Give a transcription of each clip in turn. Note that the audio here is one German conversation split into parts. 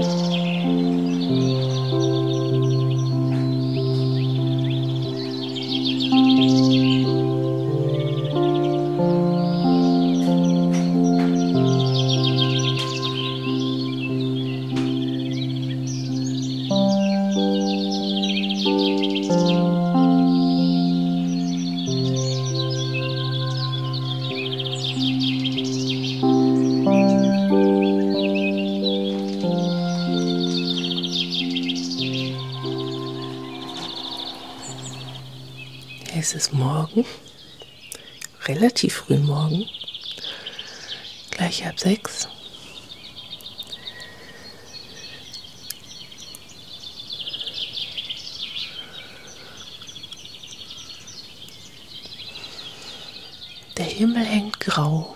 Es ist morgen, relativ früh morgen, gleich 5:30. Der Himmel hängt grau.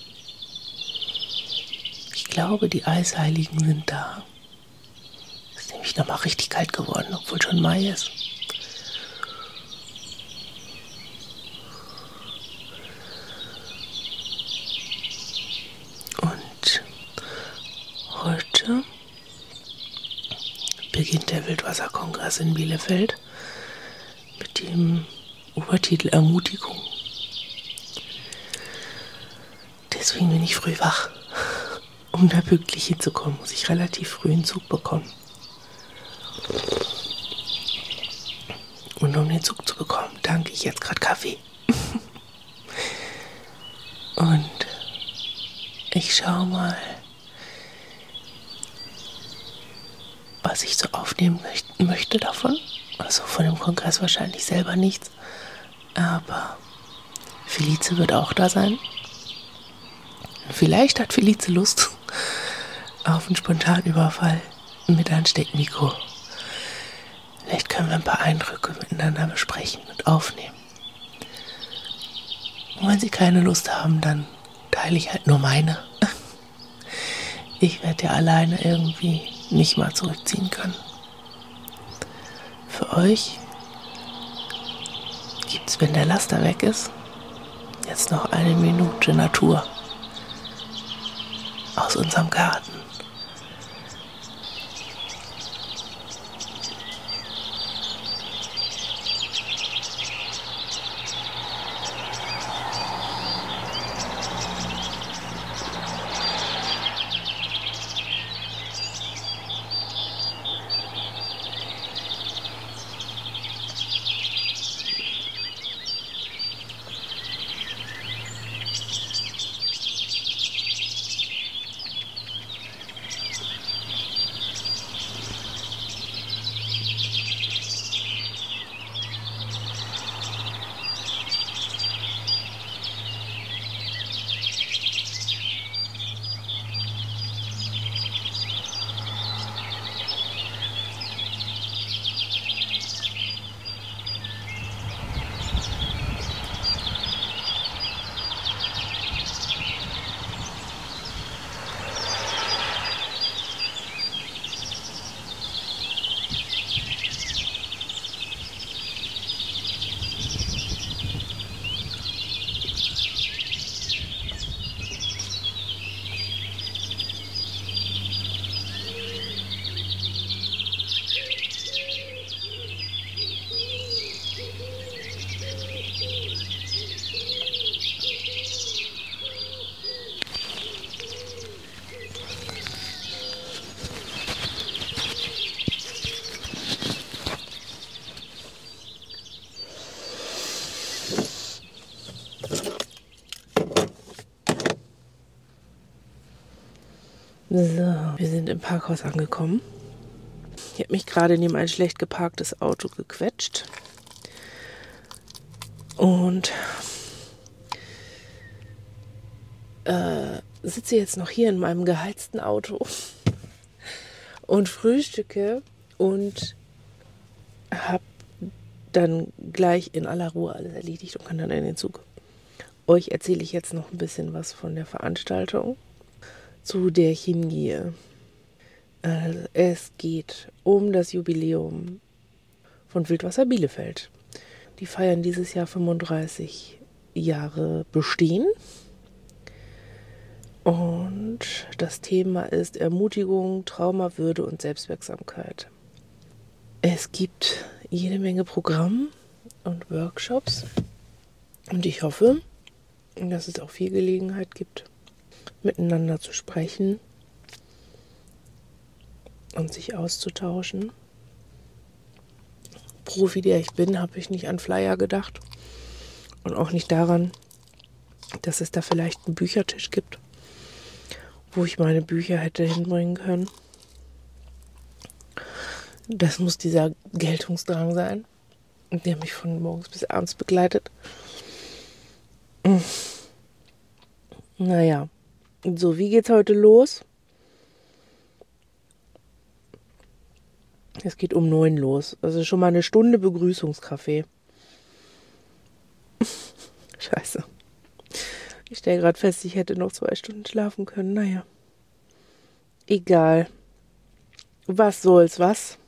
Ich glaube, die Eisheiligen sind da. Es ist nämlich nochmal richtig kalt geworden, obwohl schon Mai ist. Und heute beginnt der Wildwasserkongress in Bielefeld mit dem Obertitel Ermutigung. Deswegen bin ich früh wach. Um da pünktlich hinzukommen, muss ich relativ früh einen Zug bekommen. Und um den Zug zu bekommen, tanke ich jetzt gerade Kaffee. Und ich schaue mal, was ich so aufnehmen möchte davon. Also von dem Kongress wahrscheinlich selber nichts. Aber Felice wird auch da sein. Vielleicht hat Felice Lust auf einen Spontanüberfall mit Ansteckmikro. Vielleicht können wir ein paar Eindrücke miteinander besprechen und aufnehmen. Und wenn Sie keine Lust haben, dann teile ich halt nur meine. Ich werde ja alleine irgendwie nicht mal zurückziehen können. Für euch gibt es, wenn der Laster weg ist, jetzt noch 1 Minute Natur aus unserem Garten. So, wir sind im Parkhaus angekommen. Ich habe mich gerade neben ein schlecht geparktes Auto gequetscht. Und sitze jetzt noch hier in meinem geheizten Auto und frühstücke und habe dann gleich in aller Ruhe alles erledigt und kann dann in den Zug. Euch erzähle ich jetzt noch ein bisschen was von der Veranstaltung, zu der ich hingehe. Es geht um das Jubiläum von Wildwasser Bielefeld. Die feiern dieses Jahr 35 Jahre Bestehen. Und das Thema ist Ermutigung, Traumawürde und Selbstwirksamkeit. Es gibt jede Menge Programme und Workshops und ich hoffe, dass es auch viel Gelegenheit gibt, miteinander zu sprechen und sich auszutauschen. Profi, der ich bin, habe ich nicht an Flyer gedacht und auch nicht daran, dass es da vielleicht einen Büchertisch gibt, wo ich meine Bücher hätte hinbringen können. Das muss dieser Geltungsdrang sein, der mich von morgens bis abends begleitet. Naja, so, wie geht's heute los? Es geht um 9 los. Also schon mal eine Stunde Begrüßungskaffee. Scheiße. Ich stelle gerade fest, ich hätte noch 2 Stunden schlafen können. Naja. Egal. Was soll's, was?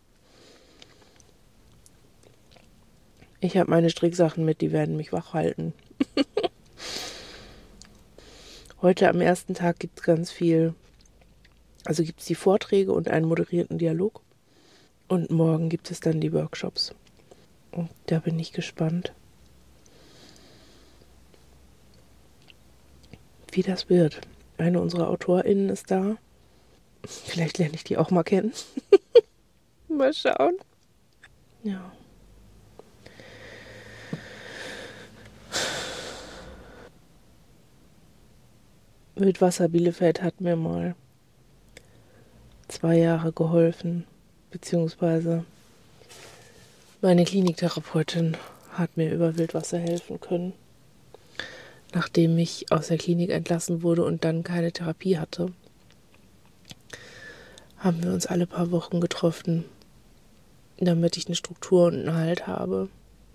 Ich habe meine Stricksachen mit, die werden mich wach halten. Heute am ersten Tag gibt es ganz viel. Also gibt es die Vorträge und einen moderierten Dialog. Und morgen gibt es dann die Workshops. Und da bin ich gespannt, wie das wird. Eine unserer AutorInnen ist da. Vielleicht lerne ich die auch mal kennen. Mal schauen. Ja. Wildwasser Bielefeld hat mir mal 2 Jahre geholfen, beziehungsweise meine Kliniktherapeutin hat mir über Wildwasser helfen können, nachdem ich aus der Klinik entlassen wurde und dann keine Therapie hatte. Haben wir uns alle paar Wochen getroffen, damit ich eine Struktur und einen Halt habe.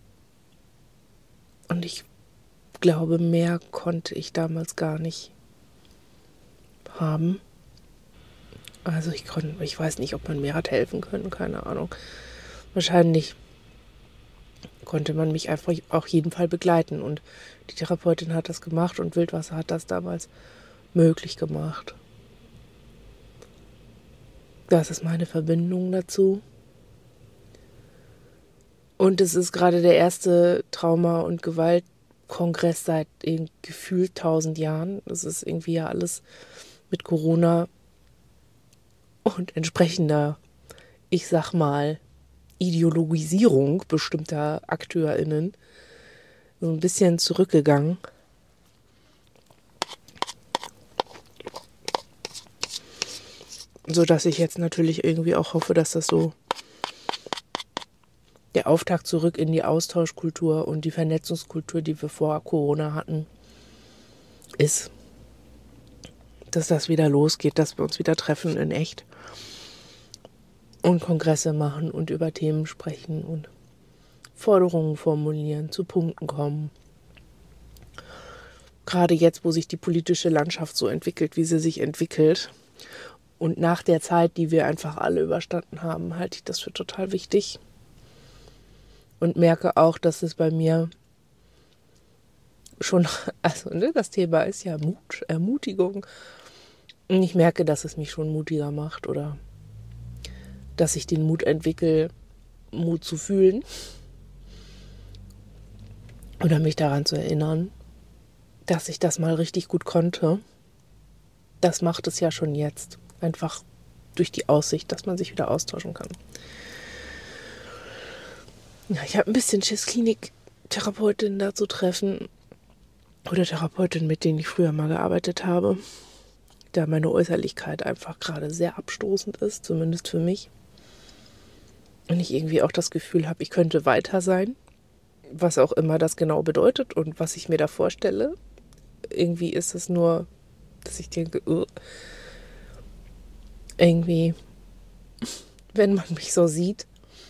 Und ich glaube, mehr konnte ich damals gar nicht haben. Also ich weiß nicht, ob man mehr hat helfen können, keine Ahnung. Wahrscheinlich konnte man mich einfach auf jeden Fall begleiten und die Therapeutin hat das gemacht und Wildwasser hat das damals möglich gemacht. Das ist meine Verbindung dazu. Und es ist gerade der erste Trauma- und Gewaltkongress seit gefühlt 1000 Jahren. Das ist irgendwie ja alles mit Corona und entsprechender, ich sag mal, Ideologisierung bestimmter AkteurInnen so ein bisschen zurückgegangen. So dass ich jetzt natürlich irgendwie auch hoffe, dass das so der Auftakt zurück in die Austauschkultur und die Vernetzungskultur, die wir vor Corona hatten, ist. Dass das wieder losgeht, dass wir uns wieder treffen in echt und Kongresse machen und über Themen sprechen und Forderungen formulieren, zu Punkten kommen. Gerade jetzt, wo sich die politische Landschaft so entwickelt, wie sie sich entwickelt und nach der Zeit, die wir einfach alle überstanden haben, halte ich das für total wichtig und merke auch, dass es bei mir schon, also das Thema ist ja Mut, Ermutigung. Und ich merke, dass es mich schon mutiger macht oder dass ich den Mut entwickle, Mut zu fühlen oder mich daran zu erinnern, dass ich das mal richtig gut konnte. Das macht es ja schon jetzt. Einfach durch die Aussicht, dass man sich wieder austauschen kann. Ja, ich habe ein bisschen Schiss, Kliniktherapeutinnen da zu treffen oder Therapeutinnen, mit denen ich früher mal gearbeitet habe. Da meine Äußerlichkeit einfach gerade sehr abstoßend ist, zumindest für mich. Und ich irgendwie auch das Gefühl habe, ich könnte weiter sein, was auch immer das genau bedeutet und was ich mir da vorstelle. Irgendwie ist es nur, dass ich denke, irgendwie, wenn man mich so sieht,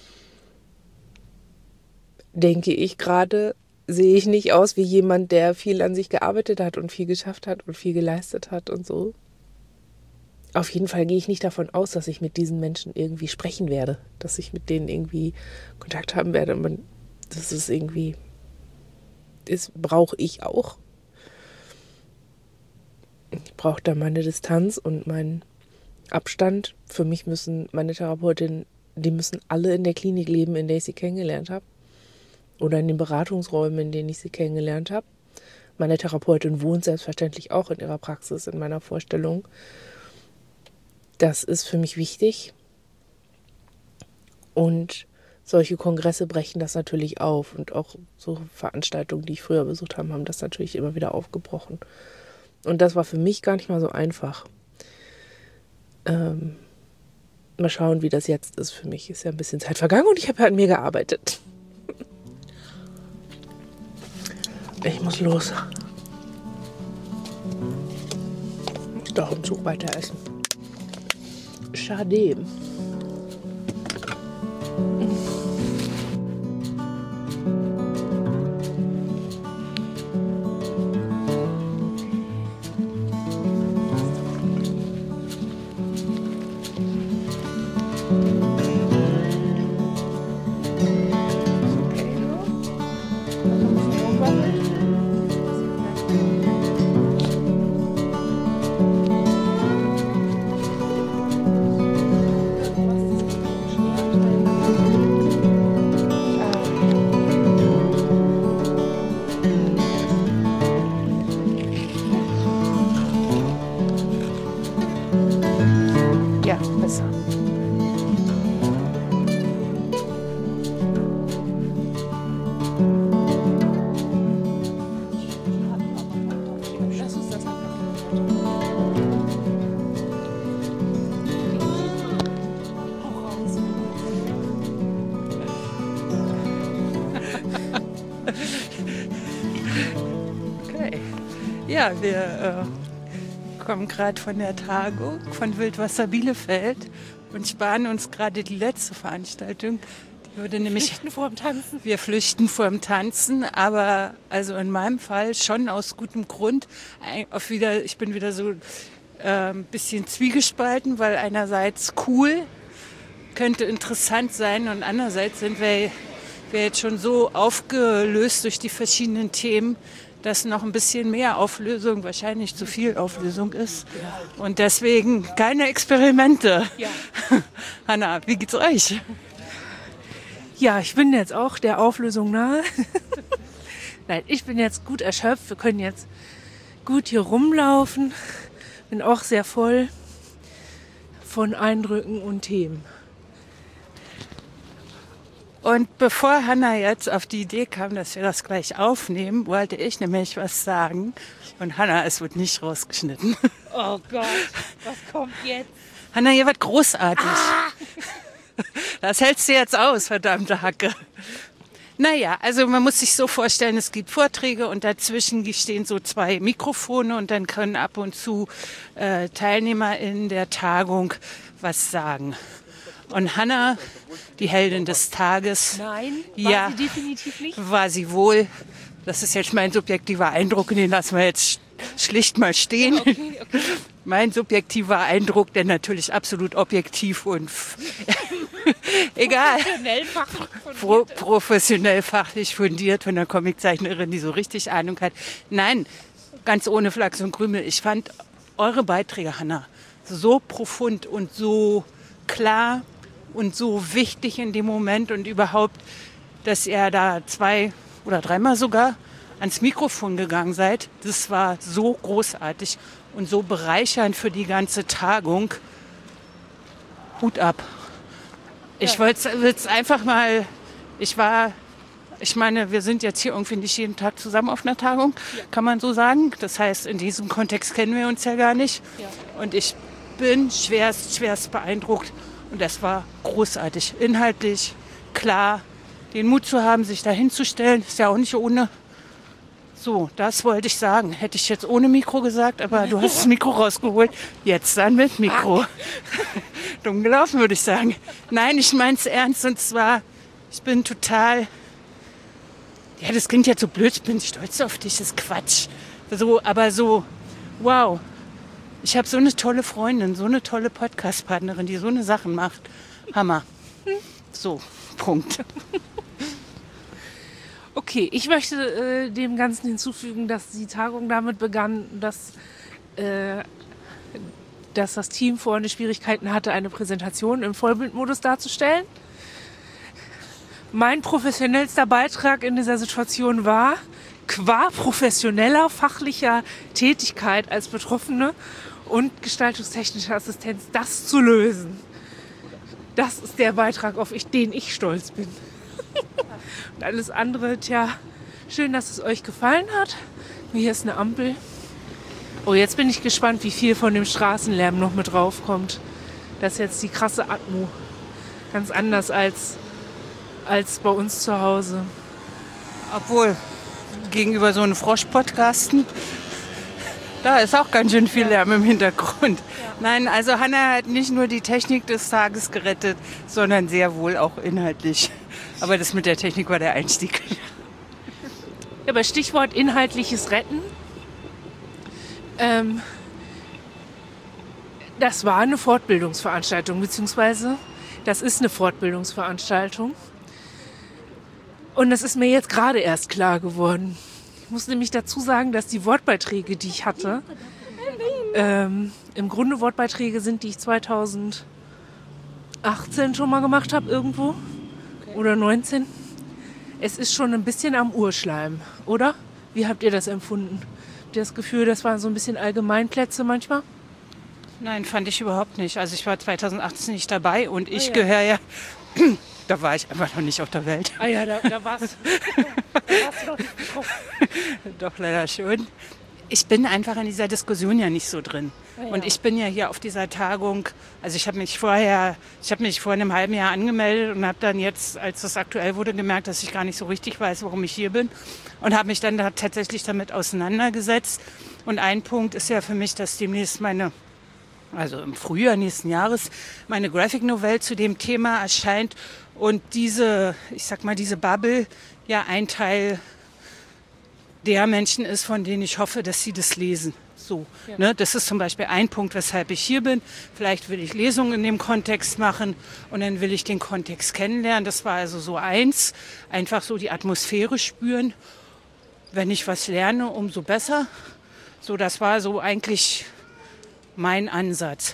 denke ich gerade, sehe ich nicht aus wie jemand, der viel an sich gearbeitet hat und viel geschafft hat und viel geleistet hat und so. Auf jeden Fall gehe ich nicht davon aus, dass ich mit diesen Menschen irgendwie sprechen werde, dass ich mit denen irgendwie Kontakt haben werde. Das ist irgendwie, das brauche ich auch. Ich brauche da meine Distanz und meinen Abstand. Für mich müssen meine Therapeutinnen, die müssen alle in der Klinik leben, in der ich sie kennengelernt habe. Oder in den Beratungsräumen, in denen ich sie kennengelernt habe. Meine Therapeutin wohnt selbstverständlich auch in ihrer Praxis, in meiner Vorstellung. Das ist für mich wichtig. Und solche Kongresse brechen das natürlich auf. Und auch so Veranstaltungen, die ich früher besucht habe, haben das natürlich immer wieder aufgebrochen. Und das war für mich gar nicht mal so einfach. Mal schauen, wie das jetzt ist. Für mich ist ja ein bisschen Zeit vergangen und ich habe ja an mir gearbeitet. Ich muss los. Doch im Zug weiter essen. Schade. Ja, wir kommen gerade von der Tagung von Wildwasser Bielefeld und sparen uns gerade die letzte Veranstaltung. Die würde nämlich Flüchten vor dem Tanzen. Wir flüchten vor dem Tanzen, aber also in meinem Fall schon aus gutem Grund. Ich bin wieder so ein bisschen zwiegespalten, weil einerseits cool, könnte interessant sein und andererseits sind wir jetzt schon so aufgelöst durch die verschiedenen Themen, dass noch ein bisschen mehr Auflösung, wahrscheinlich zu viel Auflösung ist. Ja. Und deswegen keine Experimente. Ja. Hanna, wie geht's euch? Ja, ich bin jetzt auch der Auflösung nahe. Nein, ich bin jetzt gut erschöpft. Wir können jetzt gut hier rumlaufen. Bin auch sehr voll von Eindrücken und Themen. Und bevor Hanna jetzt auf die Idee kam, dass wir das gleich aufnehmen, wollte ich nämlich was sagen. Und Hanna, es wird nicht rausgeschnitten. Oh Gott, was kommt jetzt? Hanna, hier wird großartig. Das hältst du jetzt aus, verdammte Hacke. Naja, also man muss sich so vorstellen, es gibt Vorträge und dazwischen stehen so 2 Mikrofone und dann können ab und zu Teilnehmer in der Tagung was sagen. Und Hanna, die Heldin des Tages. Nein, war sie definitiv nicht. War sie wohl. Das ist jetzt mein subjektiver Eindruck und den lassen wir jetzt schlicht mal stehen. Ja, okay. Mein subjektiver Eindruck, der natürlich absolut objektiv und egal. Professionell fachlich fundiert von einer Comiczeichnerin, die so richtig Ahnung hat. Nein, ganz ohne Flachs und Krümel. Ich fand eure Beiträge, Hanna, so profund und so klar und so wichtig in dem Moment und überhaupt, dass ihr da 2 oder 3-mal sogar ans Mikrofon gegangen seid. Das war so großartig und so bereichernd für die ganze Tagung. Hut ab. Ich wollte es einfach mal, ich meine, wir sind jetzt hier irgendwie nicht jeden Tag zusammen auf einer Tagung, kann man so sagen. Das heißt, in diesem Kontext kennen wir uns ja gar nicht. Ja. Und ich bin schwerst beeindruckt. Und das war großartig. Inhaltlich, klar, den Mut zu haben, sich da hinzustellen, ist ja auch nicht ohne. So, das wollte ich sagen. Hätte ich jetzt ohne Mikro gesagt, aber du hast das Mikro rausgeholt. Jetzt dann mit Mikro. Dumm gelaufen, würde ich sagen. Nein, ich meine es ernst. Und zwar, ich bin total... Ja, das klingt jetzt so blöd. Ich bin stolz auf dich. Das ist Quatsch. So, aber so, wow. Ich habe so eine tolle Freundin, so eine tolle Podcast-Partnerin, die so eine Sachen macht. Hammer. So, Punkt. Okay, ich möchte dem Ganzen hinzufügen, dass die Tagung damit begann, dass dass das Team vorne Schwierigkeiten hatte, eine Präsentation im Vollbildmodus darzustellen. Mein professionellster Beitrag in dieser Situation war, qua professioneller, fachlicher Tätigkeit als Betroffene und gestaltungstechnische Assistenz, das zu lösen. Das ist der Beitrag, auf den ich stolz bin. Und alles andere, schön, dass es euch gefallen hat. Hier ist eine Ampel. Oh, jetzt bin ich gespannt, wie viel von dem Straßenlärm noch mit draufkommt. Das ist jetzt die krasse Atmo. Ganz anders als bei uns zu Hause. Obwohl, gegenüber so einem Frosch-Podcasten, da ist auch ganz schön viel Lärm im Hintergrund. Ja. Nein, also Hanna hat nicht nur die Technik des Tages gerettet, sondern sehr wohl auch inhaltlich. Aber das mit der Technik war der Einstieg. Ja, aber Stichwort inhaltliches Retten. Das war eine Fortbildungsveranstaltung, beziehungsweise das ist eine Fortbildungsveranstaltung. Und das ist mir jetzt gerade erst klar geworden. Ich muss nämlich dazu sagen, dass die Wortbeiträge, die ich hatte, im Grunde Wortbeiträge sind, die ich 2018 schon mal gemacht habe irgendwo. Oder 19. Es ist schon ein bisschen am Urschleim, oder? Wie habt ihr das empfunden? Habt ihr das Gefühl, das waren so ein bisschen Allgemeinplätze manchmal? Nein, fand ich überhaupt nicht. Also ich war 2018 nicht dabei und ich gehöre ja... Da war ich einfach noch nicht auf der Welt. Ah ja, da warst du noch nicht betroffen. Doch, leider schon. Ich bin einfach in dieser Diskussion ja nicht so drin. Ah ja. Und ich bin ja hier auf dieser Tagung, also ich habe mich vor einem halben Jahr angemeldet und habe dann jetzt, als das aktuell wurde, gemerkt, dass ich gar nicht so richtig weiß, warum ich hier bin. Und habe mich dann da tatsächlich damit auseinandergesetzt. Und ein Punkt ist ja für mich, dass demnächst also im Frühjahr nächsten Jahres, meine Graphic Novel zu dem Thema erscheint. Und diese Bubble ja ein Teil der Menschen ist, von denen ich hoffe, dass sie das lesen. So, ja. Ne? Das ist zum Beispiel ein Punkt, weshalb ich hier bin. Vielleicht will ich Lesungen in dem Kontext machen und dann will ich den Kontext kennenlernen. Das war also so eins, einfach so die Atmosphäre spüren. Wenn ich was lerne, umso besser. So, das war so eigentlich mein Ansatz.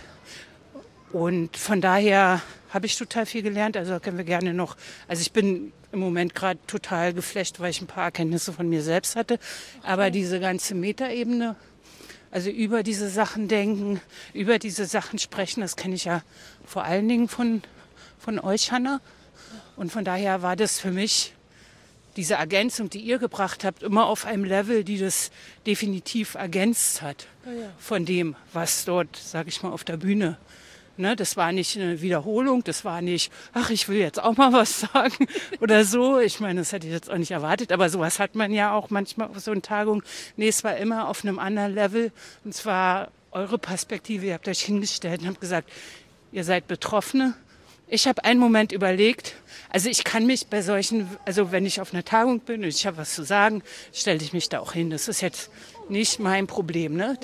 Und von daher habe ich total viel gelernt. Also können wir gerne noch. Also ich bin im Moment gerade total geflasht, weil ich ein paar Erkenntnisse von mir selbst hatte. Aber diese ganze Metaebene, also über diese Sachen denken, über diese Sachen sprechen, das kenne ich ja vor allen Dingen von euch, Hanna. Und von daher war das für mich diese Ergänzung, die ihr gebracht habt, immer auf einem Level, die das definitiv ergänzt hat von dem, was dort, sage ich mal, auf der Bühne. Ne, das war nicht eine Wiederholung, das war nicht, ach, ich will jetzt auch mal was sagen oder so. Ich meine, das hätte ich jetzt auch nicht erwartet, aber sowas hat man ja auch manchmal auf so einer Tagung. Nee, es war immer auf einem anderen Level und zwar eure Perspektive. Ihr habt euch hingestellt und habt gesagt, ihr seid Betroffene. Ich habe einen Moment überlegt, also ich kann mich bei solchen, also wenn ich auf einer Tagung bin und ich habe was zu sagen, stelle ich mich da auch hin. Das ist jetzt nicht mein Problem, ne?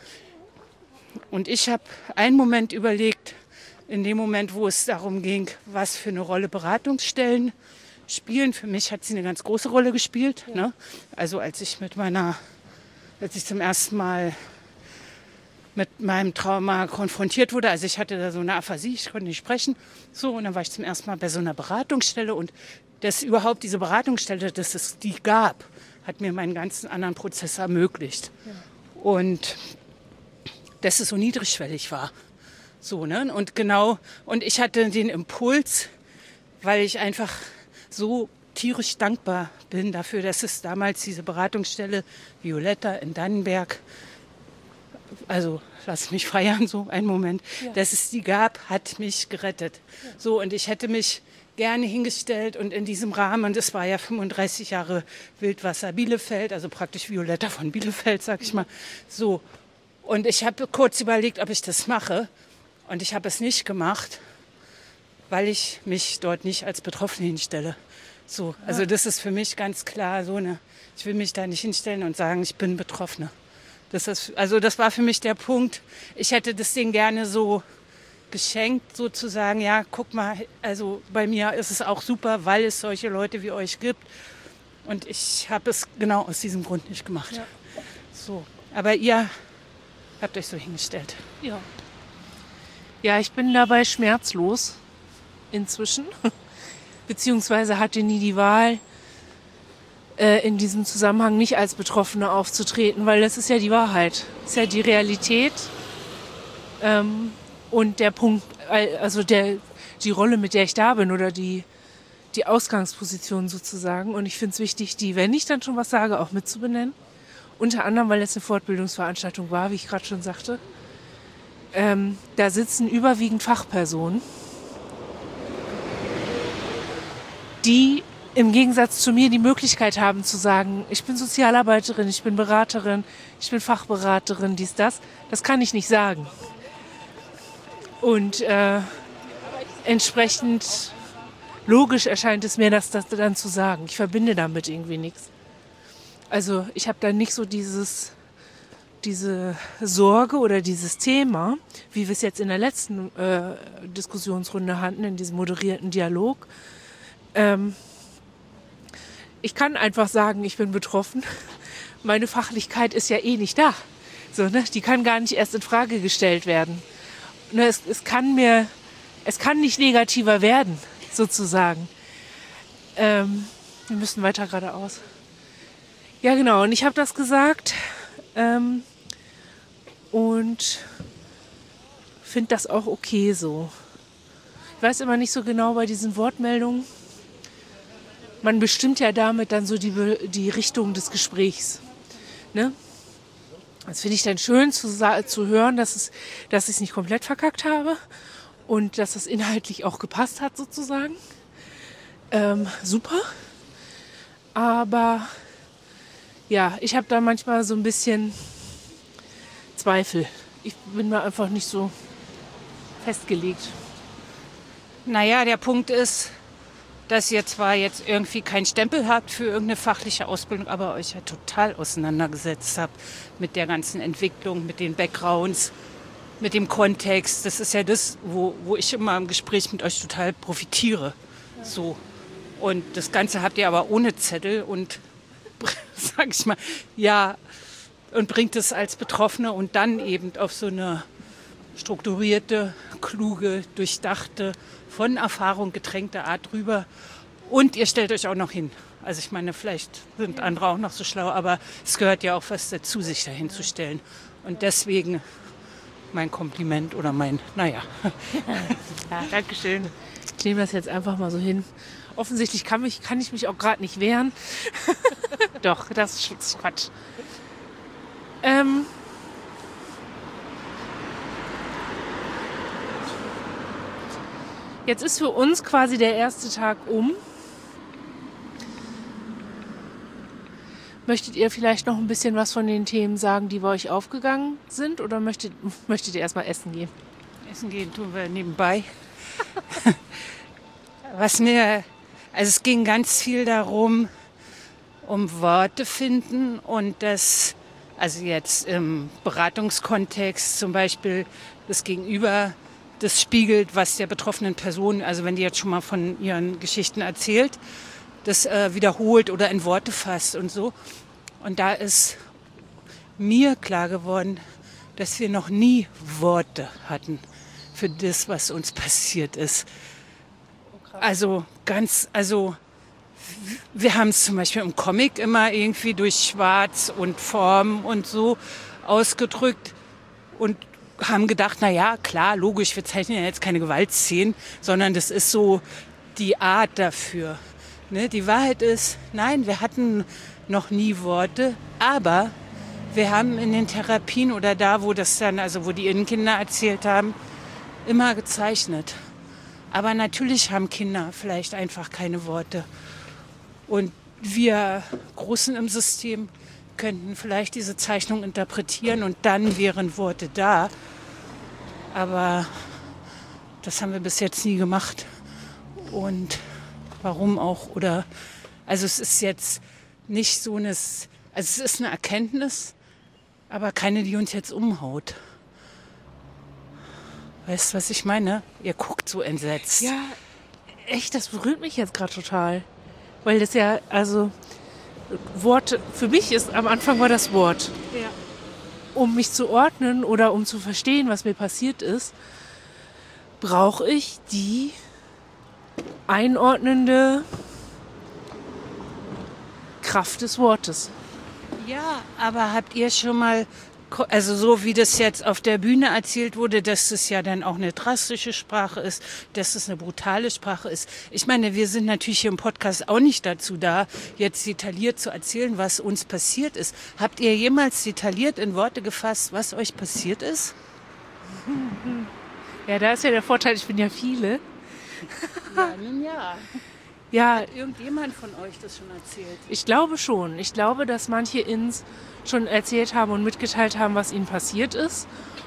Und ich habe einen Moment überlegt, in dem Moment, wo es darum ging, was für eine Rolle Beratungsstellen spielen. Für mich hat sie eine ganz große Rolle gespielt. Ja. Ne? Also als ich zum ersten Mal mit meinem Trauma konfrontiert wurde, also ich hatte da so eine Aphasie, ich konnte nicht sprechen. So, und dann war ich zum ersten Mal bei so einer Beratungsstelle und diese Beratungsstelle, dass es die gab, hat mir meinen ganzen anderen Prozess ermöglicht. Ja. Und dass es so niedrigschwellig war. So, ne? Und ich hatte den Impuls, weil ich einfach so tierisch dankbar bin dafür, dass es damals diese Beratungsstelle Violetta in Dannenberg, also lass mich feiern, so einen Moment, dass es die gab, hat mich gerettet. Ja. So, und ich hätte mich gerne hingestellt und in diesem Rahmen, und es war ja 35 Jahre Wildwasser Bielefeld, also praktisch Violetta von Bielefeld, sag ich mal, so. Und ich habe kurz überlegt, ob ich das mache. Und ich habe es nicht gemacht, weil ich mich dort nicht als Betroffene hinstelle. So, also das ist für mich ganz klar so ich will mich da nicht hinstellen und sagen, ich bin Betroffene. Das war für mich der Punkt. Ich hätte das Ding gerne so geschenkt, sozusagen. Ja, guck mal, also bei mir ist es auch super, weil es solche Leute wie euch gibt. Und ich habe es genau aus diesem Grund nicht gemacht. Ja. So, aber ihr Habt euch so hingestellt. Ja. Ja, ich bin dabei schmerzlos inzwischen. Beziehungsweise hatte nie die Wahl, in diesem Zusammenhang nicht als Betroffene aufzutreten, weil das ist ja die Wahrheit. Das ist ja die Realität. Und der Punkt, also die Rolle, mit der ich da bin oder die Ausgangsposition sozusagen. Und ich finde es wichtig, die, wenn ich dann schon was sage, auch mitzubenennen. Unter anderem, weil es eine Fortbildungsveranstaltung war, wie ich gerade schon sagte. Da sitzen überwiegend Fachpersonen, die im Gegensatz zu mir die Möglichkeit haben zu sagen, ich bin Sozialarbeiterin, ich bin Beraterin, ich bin Fachberaterin, dies, das. Das kann ich nicht sagen. Und entsprechend logisch erscheint es mir, das dann zu sagen. Ich verbinde damit irgendwie nichts. Also ich habe da nicht so diese Sorge oder dieses Thema, wie wir es jetzt in der letzten Diskussionsrunde hatten, in diesem moderierten Dialog. Ich kann einfach sagen, ich bin betroffen. Meine Fachlichkeit ist ja eh nicht da. So, ne? Die kann gar nicht erst in Frage gestellt werden. Ne, es kann nicht negativer werden, sozusagen. Wir müssen weiter geradeaus. Ja, genau. Und ich habe das gesagt und finde das auch okay so. Ich weiß immer nicht so genau bei diesen Wortmeldungen. Man bestimmt ja damit dann so die Richtung des Gesprächs. Ne? Das finde ich dann schön zu hören, dass ich es nicht komplett verkackt habe und dass es inhaltlich auch gepasst hat sozusagen. Super. Aber ja, ich habe da manchmal so ein bisschen Zweifel. Ich bin mir einfach nicht so festgelegt. Naja, der Punkt ist, dass ihr zwar jetzt irgendwie keinen Stempel habt für irgendeine fachliche Ausbildung, aber euch ja total auseinandergesetzt habt mit der ganzen Entwicklung, mit den Backgrounds, mit dem Kontext. Das ist ja das, wo ich immer im Gespräch mit euch total profitiere. So. Und das Ganze habt ihr aber ohne Zettel und, sag ich mal, ja, und bringt es als Betroffene und dann eben auf so eine strukturierte, kluge, durchdachte, von Erfahrung getränkte Art drüber. Und ihr stellt euch auch noch hin. Also ich meine, vielleicht sind andere auch noch so schlau, aber es gehört ja auch was dazu, sich dahin zu stellen. Und deswegen mein Kompliment oder naja. Ja, Dankeschön. Ich nehme das jetzt einfach mal so hin. Offensichtlich kann ich mich auch gerade nicht wehren. Doch, das ist Quatsch. Jetzt ist für uns quasi der erste Tag um. Möchtet ihr vielleicht noch ein bisschen was von den Themen sagen, die bei euch aufgegangen sind? Oder möchtet ihr erstmal essen gehen? Essen gehen tun wir nebenbei. Also es ging ganz viel darum, um Worte finden und das, also jetzt im Beratungskontext zum Beispiel das Gegenüber, das spiegelt, was der betroffenen Person, also wenn die jetzt schon mal von ihren Geschichten erzählt, das wiederholt oder in Worte fasst und so. Und da ist mir klar geworden, dass wir noch nie Worte hatten für das, was uns passiert ist. Wir haben es zum Beispiel im Comic immer irgendwie durch Schwarz und Form und so ausgedrückt und haben gedacht, na ja, klar, logisch, wir zeichnen ja jetzt keine Gewaltszenen, sondern das ist so die Art dafür. Ne? Die Wahrheit ist, nein, wir hatten noch nie Worte, aber wir haben in den Therapien oder da, wo die Innenkinder erzählt haben, immer gezeichnet. Aber natürlich haben Kinder vielleicht einfach keine Worte. Und wir Großen im System könnten vielleicht diese Zeichnung interpretieren und dann wären Worte da. Aber das haben wir bis jetzt nie gemacht. Und warum auch? Also es ist jetzt nicht so es ist eine Erkenntnis, aber keine, die uns jetzt umhaut. Weißt du, was ich meine? Ihr guckt so entsetzt. Ja, echt, das berührt mich jetzt gerade total. Weil das ja, also Worte, für mich ist am Anfang war das Wort. Ja. um mich zu ordnen oder um zu verstehen, was mir passiert ist, brauche ich die einordnende Kraft des Wortes. Ja, aber habt ihr schon mal, also so wie das jetzt auf der Bühne erzählt wurde, dass es ja dann auch eine drastische Sprache ist, dass es eine brutale Sprache ist. Ich meine, wir sind natürlich hier im Podcast auch nicht dazu da, jetzt detailliert zu erzählen, was uns passiert ist. Habt ihr jemals detailliert in Worte gefasst, was euch passiert ist? Ja, da ist ja der Vorteil, ich bin ja viele. Ja, nun ja. Ja, Hat irgendjemand von euch das schon erzählt? ich glaube schon. Ich glaube, dass manche Ins schon erzählt haben und mitgeteilt haben, was ihnen passiert ist.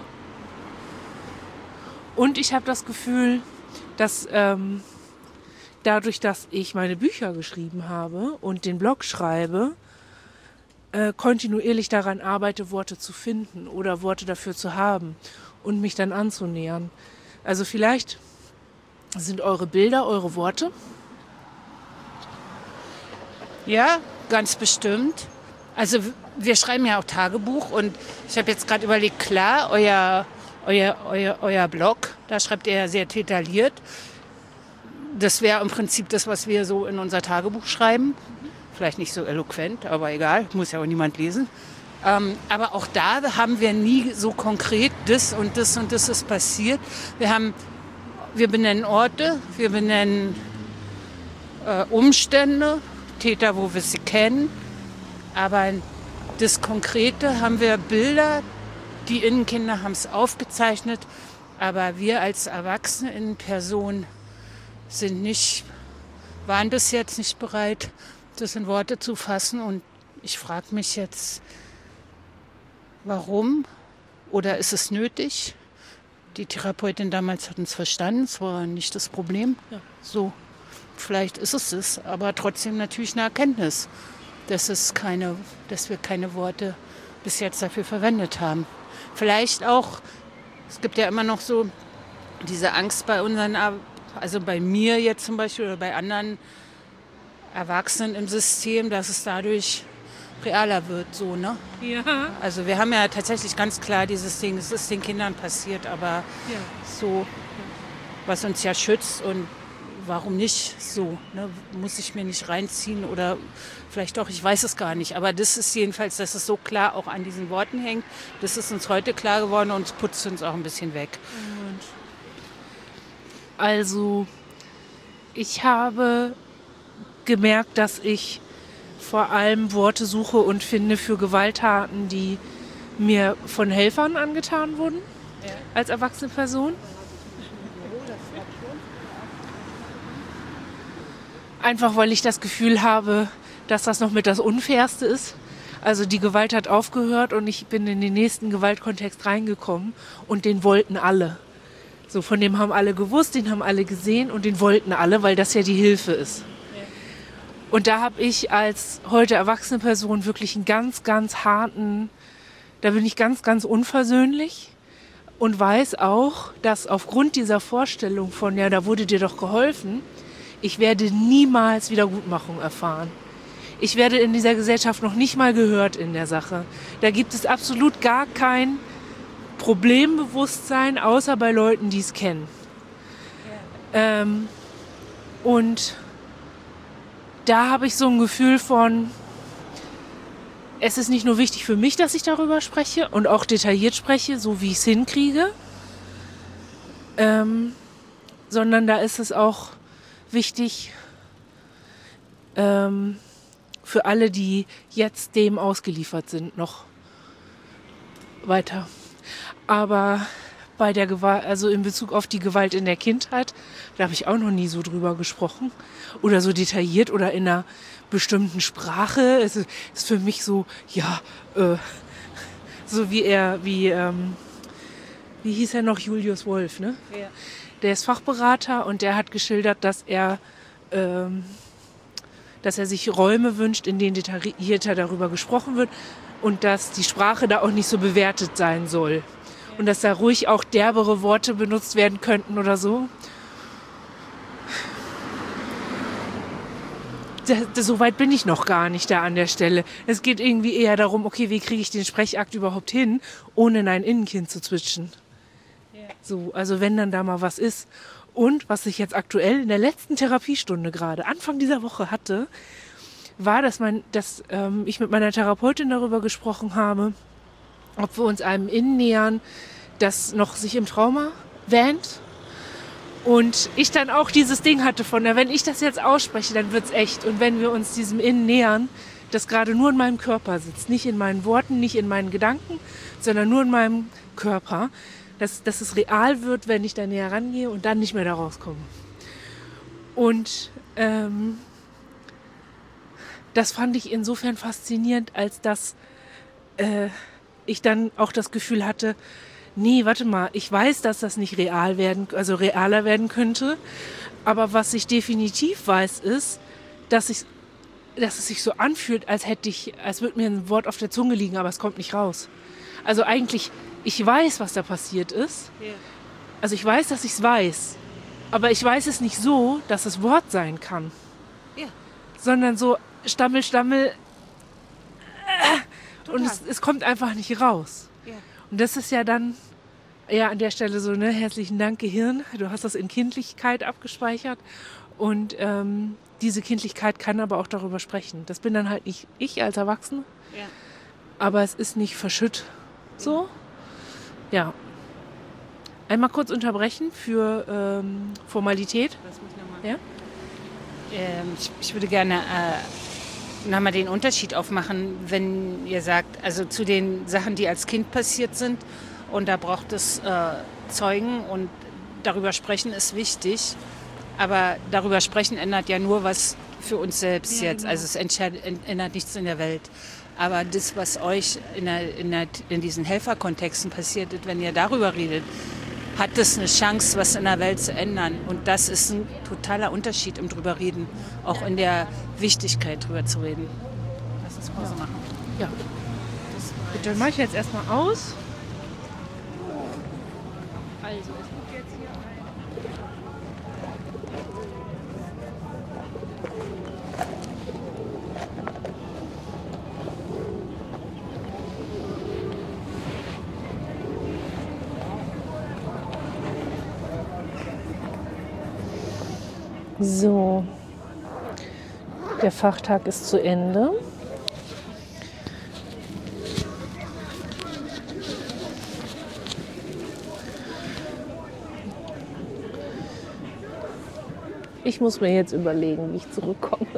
Und ich habe das Gefühl, dass dadurch, dass ich meine Bücher geschrieben habe und den Blog schreibe, kontinuierlich daran arbeite, Worte zu finden oder Worte dafür zu haben und mich dann anzunähern. Also vielleicht sind eure Bilder eure Worte. Ja, ganz bestimmt. Also wir schreiben ja auch Tagebuch und ich habe jetzt gerade überlegt, klar, euer Blog, da schreibt ihr ja sehr detailliert. Das wäre im Prinzip das, was wir so in unser Tagebuch schreiben. Vielleicht nicht so eloquent, aber egal, muss ja auch niemand lesen. Aber auch da haben wir nie so konkret das und das und das ist passiert. Wir benennen Orte, wir benennen Umstände, Täter, wo wir sie kennen. Aber das Konkrete haben wir Bilder, die Innenkinder haben es aufgezeichnet. Aber wir als Erwachsene in Person waren bis jetzt nicht bereit, das in Worte zu fassen. Und ich frage mich jetzt, warum oder ist es nötig? Die Therapeutin damals hat uns verstanden, es war nicht das Problem. Ja. So, vielleicht ist es, aber trotzdem natürlich eine Erkenntnis, dass wir keine Worte bis jetzt dafür verwendet haben. Vielleicht auch, es gibt ja immer noch so diese Angst bei also bei mir jetzt zum Beispiel oder bei anderen Erwachsenen im System, dass es dadurch realer wird, so, ne? Ja. Also wir haben ja tatsächlich ganz klar dieses Ding, es ist den Kindern passiert, aber so, was uns ja schützt und warum nicht so, ne? Muss ich mir nicht reinziehen oder vielleicht doch, ich weiß es gar nicht, aber das ist jedenfalls, dass es so klar auch an diesen Worten hängt, das ist uns heute klar geworden und es putzt uns auch ein bisschen weg. Also, ich habe gemerkt, dass ich vor allem Worte suche und finde für Gewalttaten, die mir von Helfern angetan wurden, als erwachsene Person. Einfach weil ich das Gefühl habe, dass das noch mit das Unfairste ist. Also die Gewalt hat aufgehört und ich bin in den nächsten Gewaltkontext reingekommen und den wollten alle. So, von dem haben alle gewusst, den haben alle gesehen und den wollten alle, weil das ja die Hilfe ist. Und da habe ich als heute erwachsene Person wirklich einen ganz, ganz harten, da bin ich ganz, ganz unversöhnlich und weiß auch, dass aufgrund dieser Vorstellung von, ja, da wurde dir doch geholfen, ich werde niemals Wiedergutmachung erfahren. Ich werde in dieser Gesellschaft noch nicht mal gehört in der Sache. Da gibt es absolut gar kein Problembewusstsein, außer bei Leuten, die es kennen. Und da habe ich so ein Gefühl von, es ist nicht nur wichtig für mich, dass ich darüber spreche und auch detailliert spreche, so wie ich es hinkriege, sondern da ist es auch wichtig für alle, die jetzt dem ausgeliefert sind, noch weiter. Aber bei der Gewalt, also in Bezug auf die Gewalt in der Kindheit, da habe ich auch noch nie so drüber gesprochen oder so detailliert oder in einer bestimmten Sprache. Es ist für mich so, ja, so wie hieß er noch, Julius Wolf, ne? Ja. Der ist Fachberater und der hat geschildert, dass er sich Räume wünscht, in denen detaillierter darüber gesprochen wird und dass die Sprache da auch nicht so bewertet sein soll. Und dass da ruhig auch derbere Worte benutzt werden könnten oder so. so weit bin ich noch gar nicht da an der Stelle. Es geht irgendwie eher darum, okay, wie kriege ich den Sprechakt überhaupt hin, ohne in ein Innenkind zu zwitschern. So, also wenn dann da mal was ist. Und was ich jetzt aktuell in der letzten Therapiestunde gerade, Anfang dieser Woche hatte, war, dass ich mit meiner Therapeutin darüber gesprochen habe, ob wir uns einem Innen nähern, das noch sich im Trauma wähnt. Und ich dann auch dieses Ding hatte von, wenn ich das jetzt ausspreche, dann wird's echt. Und wenn wir uns diesem Innen nähern, das gerade nur in meinem Körper sitzt, nicht in meinen Worten, nicht in meinen Gedanken, sondern nur in meinem Körper, dass es real wird, wenn ich da näher rangehe und dann nicht mehr da rauskomme. Und das fand ich insofern faszinierend, als dass ich dann auch das Gefühl hatte, nee, warte mal, ich weiß, dass das nicht realer werden könnte, aber was ich definitiv weiß, ist, dass es sich so anfühlt, als würde mir ein Wort auf der Zunge liegen, aber es kommt nicht raus. Also eigentlich, ich weiß, was da passiert ist. Ja. Also ich weiß, dass ich es weiß, aber ich weiß es nicht so, dass es Wort sein kann. Ja. Sondern so Stammel, und es kommt einfach nicht raus. Ja. Und das ist ja dann an der Stelle so, ne, herzlichen Dank Gehirn, du hast das in Kindlichkeit abgespeichert und diese Kindlichkeit kann aber auch darüber sprechen. Das bin dann halt nicht ich als Erwachsene, aber es ist nicht verschütt so. Ja. Einmal kurz unterbrechen für Formalität. Das muss ich noch mal. Ja? Ich würde gerne nochmal den Unterschied aufmachen, wenn ihr sagt, also zu den Sachen, die als Kind passiert sind, und da braucht es Zeugen und darüber sprechen ist wichtig, aber darüber sprechen ändert ja nur was für uns selbst jetzt, genau. Also es ändert nichts in der Welt. Aber das, was euch in diesen Helferkontexten passiert, wenn ihr darüber redet, hat es eine Chance, was in der Welt zu ändern. Und das ist ein totaler Unterschied im drüber reden, auch in der Wichtigkeit drüber zu reden. Lass uns Pause machen. Ja. Gut, dann mache ich jetzt erstmal aus. Also, es gibt jetzt hier So, der Fachtag ist zu Ende. Ich muss mir jetzt überlegen, wie ich zurückkomme.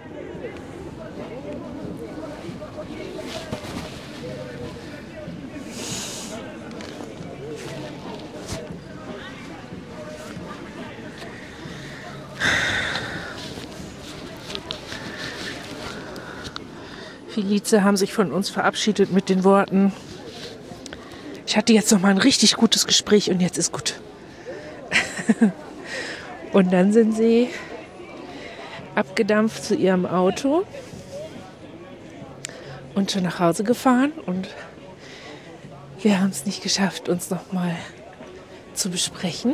Felice haben sich von uns verabschiedet mit den Worten: Ich hatte jetzt noch mal ein richtig gutes Gespräch und jetzt ist gut. Und dann sind sie abgedampft zu ihrem Auto und schon nach Hause gefahren. Und wir haben es nicht geschafft, uns noch mal zu besprechen.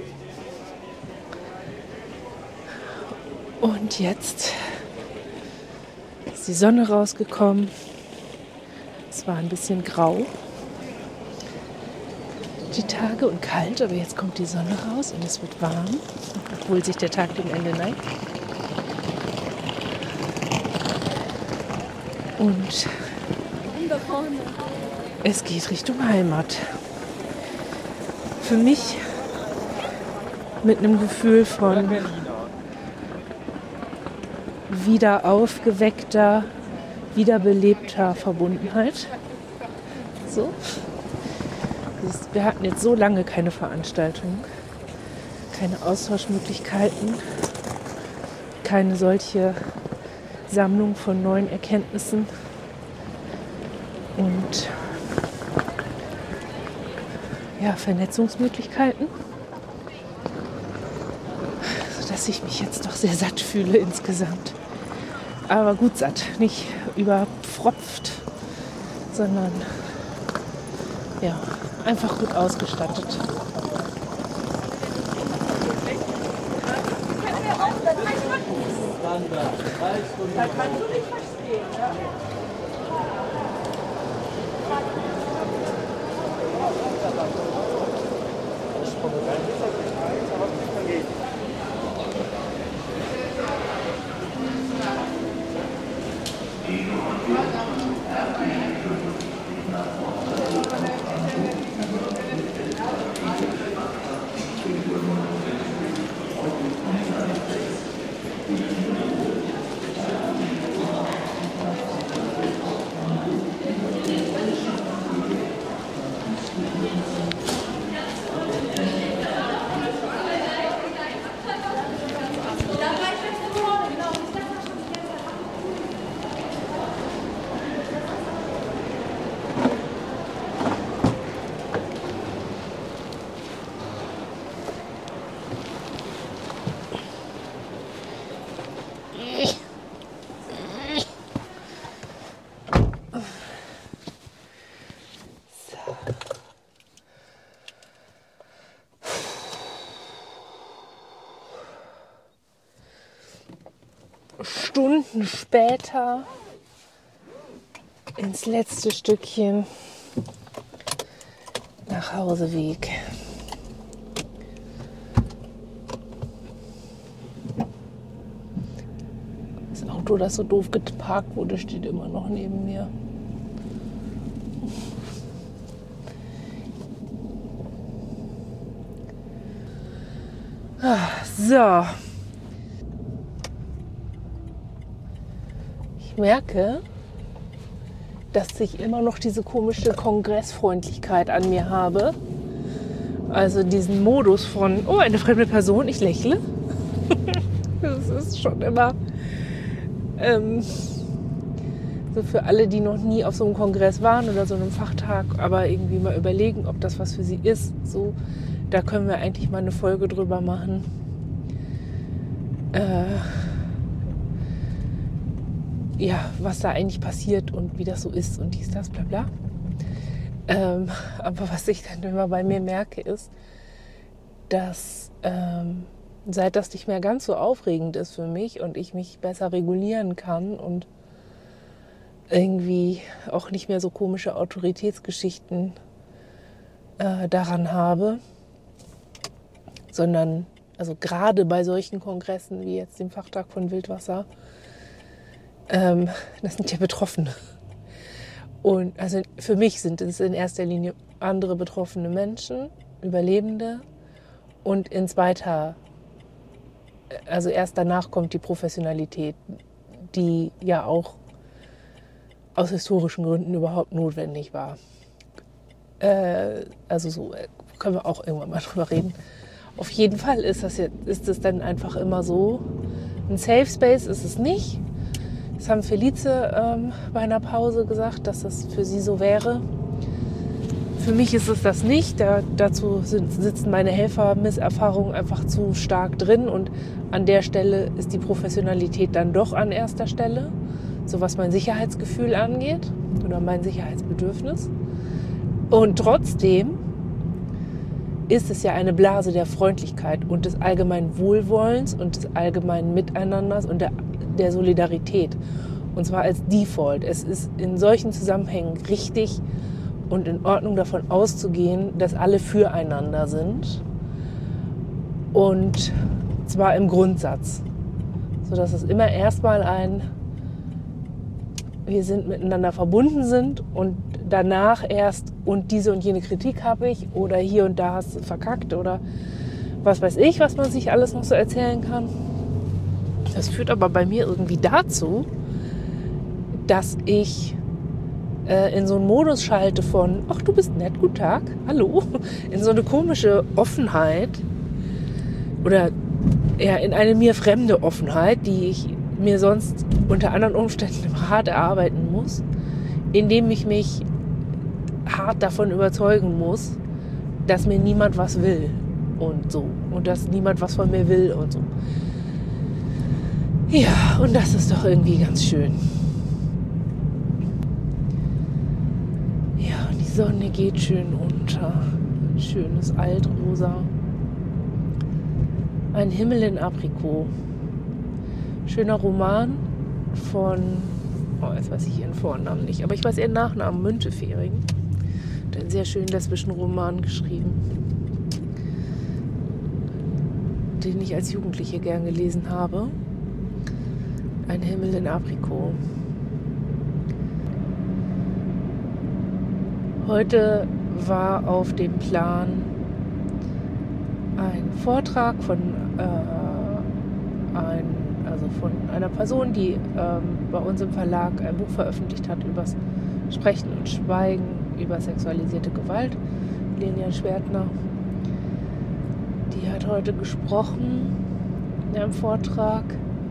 Und jetzt ist die Sonne rausgekommen. Es war ein bisschen grau, die Tage, und kalt, aber jetzt kommt die Sonne raus und es wird warm, obwohl sich der Tag dem Ende neigt. Und es geht Richtung Heimat. Für mich mit einem Gefühl von wieder aufgeweckter, wiederbelebter Verbundenheit. So. Wir hatten jetzt so lange keine Veranstaltung, keine Austauschmöglichkeiten, keine solche Sammlung von neuen Erkenntnissen und Vernetzungsmöglichkeiten, sodass ich mich jetzt doch sehr satt fühle insgesamt. Aber gut satt, nicht überpfropft, sondern einfach gut ausgestattet. Da kannst du nicht verstehen, ja? Stunden später ins letzte Stückchen Nachhauseweg. Das Auto, das so doof geparkt wurde, steht immer noch neben mir. So. Ich merke, dass ich immer noch diese komische Kongressfreundlichkeit an mir habe. Also diesen Modus von, oh, eine fremde Person, ich lächle. Das ist schon immer so für alle, die noch nie auf so einem Kongress waren oder so einem Fachtag, aber irgendwie mal überlegen, ob das was für sie ist. So, da können wir eigentlich mal eine Folge drüber machen. Ja, was da eigentlich passiert und wie das so ist und dies, das, bla bla. Aber was ich dann immer bei mir merke, ist, dass seit das nicht mehr ganz so aufregend ist für mich und ich mich besser regulieren kann und irgendwie auch nicht mehr so komische Autoritätsgeschichten daran habe, sondern also gerade bei solchen Kongressen wie jetzt dem Fachtag von Wildwasser, das sind ja Betroffene. Und also für mich sind es in erster Linie andere betroffene Menschen, Überlebende und in zweiter, also erst danach kommt die Professionalität, die ja auch aus historischen Gründen überhaupt notwendig war. Also so können wir auch irgendwann mal drüber reden. Auf jeden Fall ist es dann einfach immer so, ein Safe Space ist es nicht. Das haben Felice bei einer Pause gesagt, dass das für sie so wäre. Für mich ist es das nicht. Dazu sitzen meine Helfermisserfahrungen einfach zu stark drin. Und an der Stelle ist die Professionalität dann doch an erster Stelle. So was mein Sicherheitsgefühl angeht oder mein Sicherheitsbedürfnis. Und trotzdem ist es ja eine Blase der Freundlichkeit und des allgemeinen Wohlwollens und des allgemeinen Miteinanders und der Solidarität. Und zwar als Default. Es ist in solchen Zusammenhängen richtig und in Ordnung davon auszugehen, dass alle füreinander sind. Und zwar im Grundsatz. Sodass es immer erstmal wir sind miteinander verbunden sind und danach erst und diese und jene Kritik habe ich oder hier und da hast du verkackt oder was weiß ich, was man sich alles noch so erzählen kann. Das führt aber bei mir irgendwie dazu, dass ich in so einen Modus schalte von, ach, du bist nett, guten Tag, hallo, in so eine komische Offenheit oder eher in eine mir fremde Offenheit, die ich mir sonst unter anderen Umständen hart erarbeiten muss, indem ich mich hart davon überzeugen muss, dass mir niemand was will und so und dass niemand was von mir will und so. Ja, und das ist doch irgendwie ganz schön. Ja, und die Sonne geht schön unter. Schönes Altrosa. Ein Himmel in Aprikot. schöner Roman von, jetzt weiß ich ihren Vornamen nicht, aber ich weiß ihren Nachnamen, Müntefering. Hat einen sehr schönen lesbischen Roman geschrieben, den ich als Jugendliche gern gelesen habe. Ein Himmel in Aprikot. Heute war auf dem Plan ein Vortrag von einer Person, die bei uns im Verlag ein Buch veröffentlicht hat über das Sprechen und Schweigen, über sexualisierte Gewalt, Lilian Schwertner. Die hat heute gesprochen in einem Vortrag,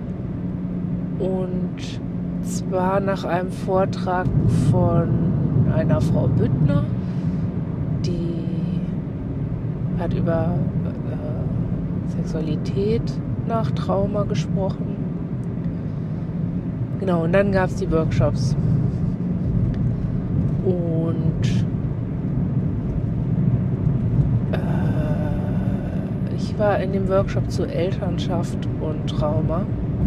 und zwar nach einem Vortrag von einer Frau Büttner, die hat über Sexualität nach Trauma gesprochen. Genau, und dann gab es die Workshops. Und ich war in dem Workshop zur Elternschaft und Trauma.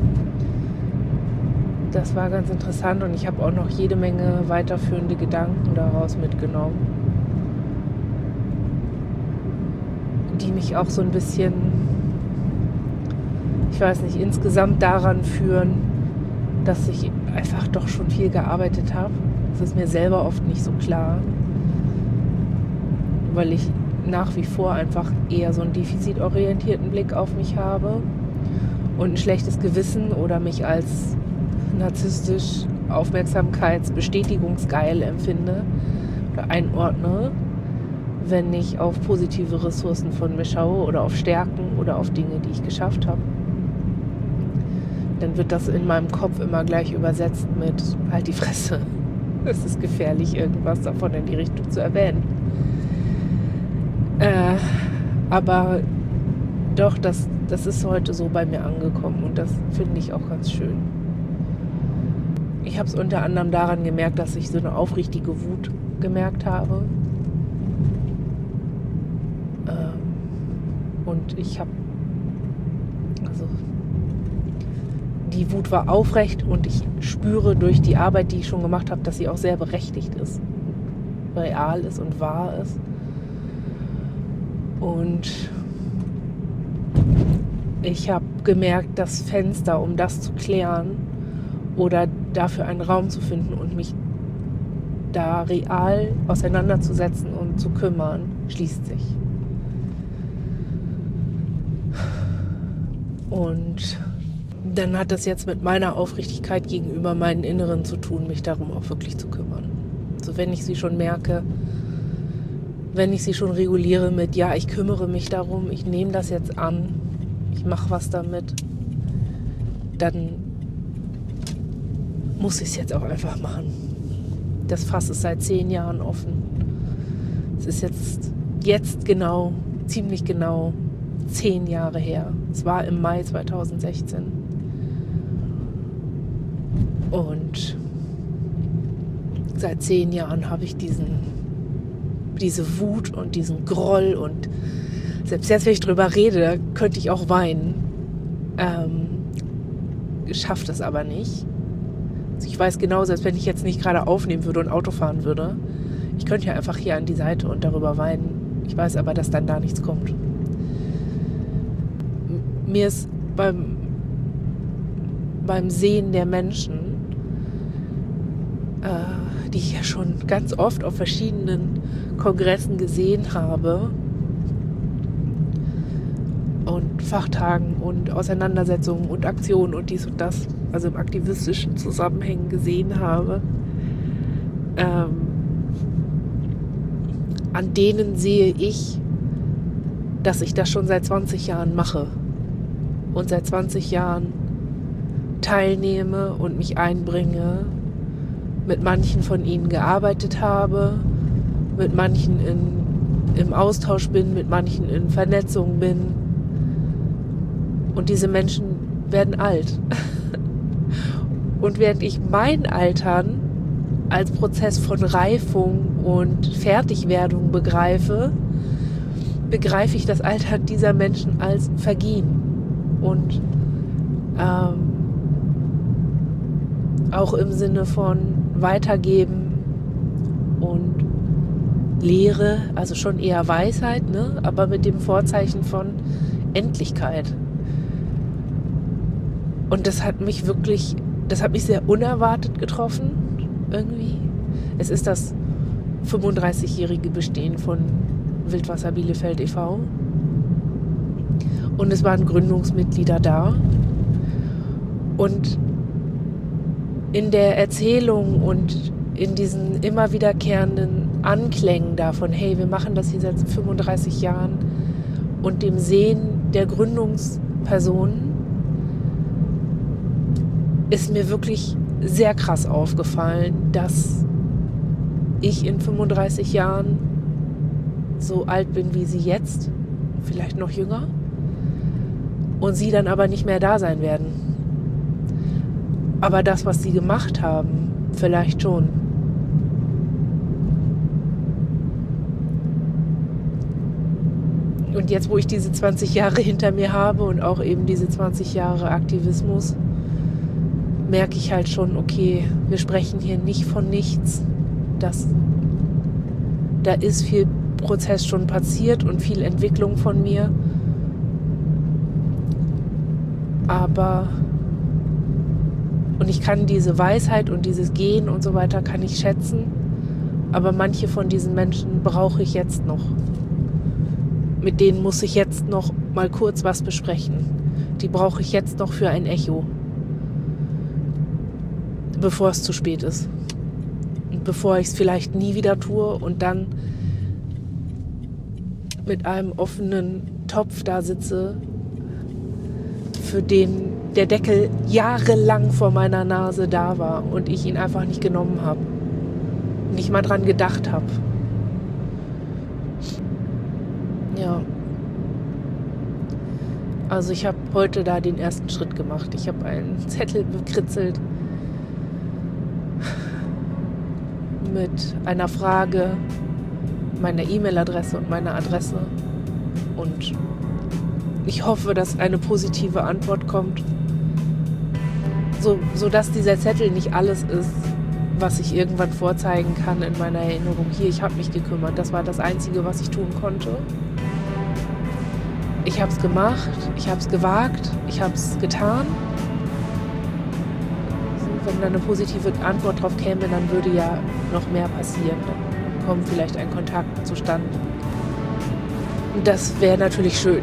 Das war ganz interessant und ich habe auch noch jede Menge weiterführende Gedanken daraus mitgenommen, die mich auch so ein bisschen, ich weiß nicht, insgesamt daran führen, dass ich einfach doch schon viel gearbeitet habe. Das ist mir selber oft nicht so klar, weil ich nach wie vor einfach eher so einen defizitorientierten Blick auf mich habe und ein schlechtes Gewissen oder mich als narzisstisch aufmerksamkeitsbestätigungsgeil empfinde oder einordne, wenn ich auf positive Ressourcen von mir schaue oder auf Stärken oder auf Dinge, die ich geschafft habe. Dann wird das in meinem Kopf immer gleich übersetzt mit halt die Fresse. Es ist gefährlich, irgendwas davon in die Richtung zu erwähnen. Aber doch, das ist heute so bei mir angekommen und das finde ich auch ganz schön. Ich habe es unter anderem daran gemerkt, dass ich so eine aufrichtige Wut gemerkt habe. Und ich habe, also die Wut war aufrecht und ich spüre durch die Arbeit, die ich schon gemacht habe, dass sie auch sehr berechtigt ist, real ist und wahr ist. Und ich habe gemerkt, das Fenster, um das zu klären oder dafür einen Raum zu finden und mich da real auseinanderzusetzen und zu kümmern, schließt sich. Und dann hat das jetzt mit meiner Aufrichtigkeit gegenüber meinen Inneren zu tun, mich darum auch wirklich zu kümmern. Also wenn ich sie schon merke, wenn ich sie schon reguliere mit, ja, ich kümmere mich darum, ich nehme das jetzt an, ich mache was damit, dann muss ich es jetzt auch einfach machen. Das Fass ist seit 10 Jahren offen. Es ist jetzt genau, ziemlich genau 10 Jahre her. Es war im Mai 2016. Und seit 10 Jahren habe ich diese Wut und diesen Groll und selbst jetzt, wenn ich drüber rede, könnte ich auch weinen. Schafft es aber nicht. Also ich weiß genau, selbst wenn ich jetzt nicht gerade aufnehmen würde und Auto fahren würde, ich könnte ja einfach hier an die Seite und darüber weinen. Ich weiß aber, dass dann da nichts kommt. Mir ist beim Sehen der Menschen, die ich ja schon ganz oft auf verschiedenen Kongressen gesehen habe und Fachtagen und Auseinandersetzungen und Aktionen und dies und das, also im aktivistischen Zusammenhängen gesehen habe, an denen sehe ich, dass ich das schon seit 20 Jahren mache und seit 20 Jahren teilnehme und mich einbringe, mit manchen von ihnen gearbeitet habe, mit manchen im Austausch bin, mit manchen in Vernetzung bin. Und diese Menschen werden alt. Und während ich mein Altern als Prozess von Reifung und Fertigwerdung begreife ich das Altern dieser Menschen als Vergehen. Und auch im Sinne von Weitergeben und Lehre, also schon eher Weisheit, ne? Aber mit dem Vorzeichen von Endlichkeit. Und das hat mich sehr unerwartet getroffen, irgendwie. Es ist das 35-jährige Bestehen von Wildwasser Bielefeld e.V. Und es waren Gründungsmitglieder da. Und in der Erzählung und in diesen immer wiederkehrenden Anklängen davon, hey, wir machen das hier seit 35 Jahren und dem Sehen der Gründungspersonen ist mir wirklich sehr krass aufgefallen, dass ich in 35 Jahren so alt bin wie sie jetzt, vielleicht noch jünger, und sie dann aber nicht mehr da sein werden. Aber das, was sie gemacht haben, vielleicht schon. Und jetzt, wo ich diese 20 Jahre hinter mir habe und auch eben diese 20 Jahre Aktivismus, merke ich halt schon, okay, wir sprechen hier nicht von nichts. Da ist viel Prozess schon passiert und viel Entwicklung von mir. Und ich kann diese Weisheit und dieses Gehen und so weiter kann ich schätzen, aber manche von diesen Menschen brauche ich jetzt noch. Mit denen muss ich jetzt noch mal kurz was besprechen. Die brauche ich jetzt noch für ein Echo, bevor es zu spät ist. Und bevor ich es vielleicht nie wieder tue und dann mit einem offenen Topf da sitze, für den der Deckel jahrelang vor meiner Nase da war und ich ihn einfach nicht genommen habe. Nicht mal dran gedacht habe. Ja. Also ich habe heute da den ersten Schritt gemacht. Ich habe einen Zettel bekritzelt mit einer Frage, meiner E-Mail-Adresse und meiner Adresse. Und ich hoffe, dass eine positive Antwort kommt, sodass dieser Zettel nicht alles ist, was ich irgendwann vorzeigen kann in meiner Erinnerung. Hier, ich habe mich gekümmert. Das war das Einzige, was ich tun konnte. Ich habe es gemacht, ich habe es gewagt, ich habe es getan. Wenn da eine positive Antwort drauf käme, dann würde ja noch mehr passieren. Dann kommt vielleicht ein Kontakt zustande. Und das wäre natürlich schön.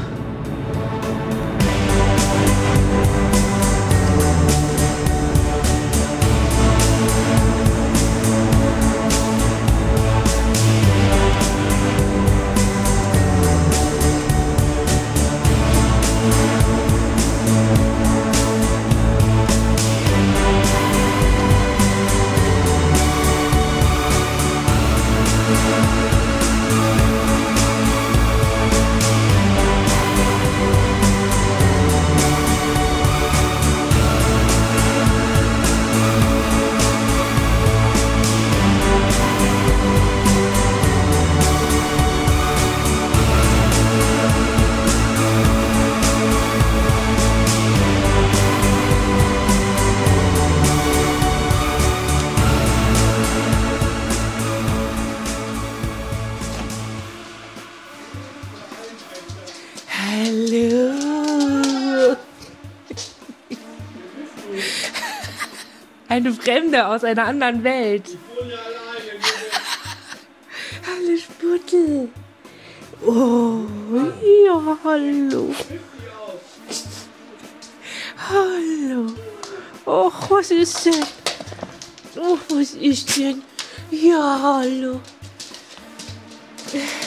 Eine Fremde aus einer anderen Welt. Ich wohne ja alleine. Hallo Sputtel. Oh, ja, hallo. Hallo. Och, was ist denn? Oh, was ist denn? Ja, hallo.